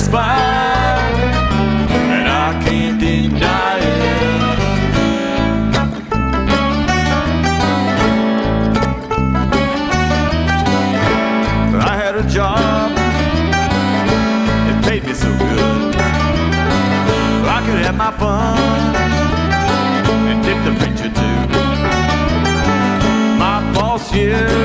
fine, and I can't deny it. I had a job, it paid me so good, I could have my fun and tip the preacher too. My boss, yeah,